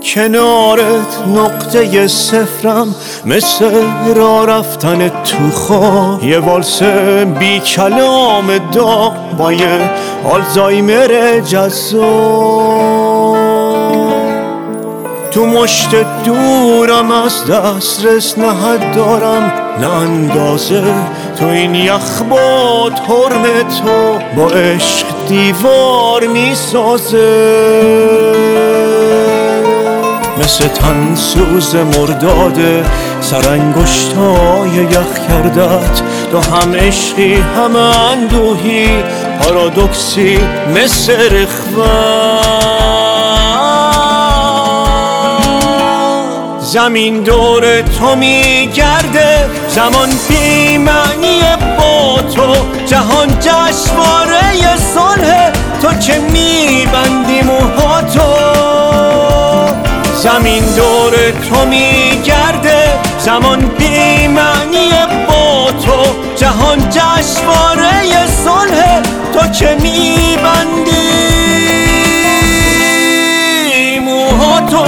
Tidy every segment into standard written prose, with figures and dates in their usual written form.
کنارت نقطه صفرم، مثل راه رفتن تو خواب. یه والس بی کلام داغ با یه آلزایمر جذاب. تو مشت دورم از دسترس نهد دارم نه اندازه، تو این یخ باد حرم تو با عشق دیوار میسازه. مثل تنسوز مرداد سرانگشتای یخ کردت، تو هم عشقی هم اندوهی، پارادوکسی مثل رخوت. زمین دور تو میگرده، زمان بی معنی با تو، جهان جشنواره صلح تو که میبندی موهاتو. زمین دور تو میگرده، زمان بی معنی با تو، جهان جشنواره صلح تو که میبندی موهاتو.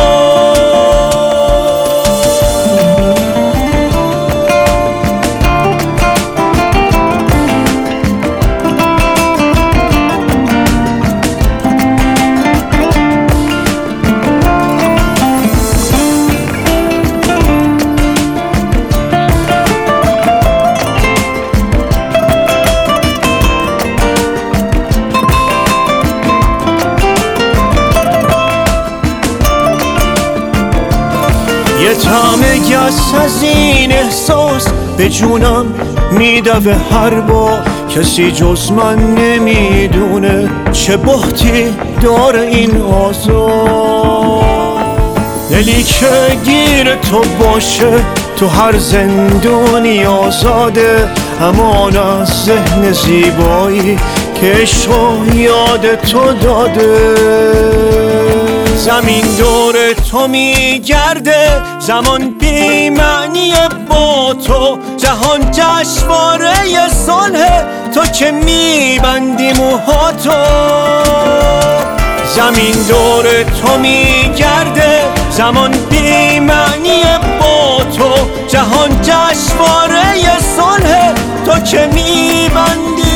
یه طعم گس از این احساس به جونم میدوه هر بار، کسی جز من نمیدونه چه بحتی داره این آزار. دلی که گیر تو باشه تو هر زندونی آزاده، امان از ذهن زیبایی که عشق یاد تو داده. زمین دور تو میگرده، زمان بی معنی با تو، جهان جشنواره صلح تو که میبندی موهاتو. زمین دور تو میگرده، زمان بی معنی با تو، جهان جشنواره صلح تو که میبندی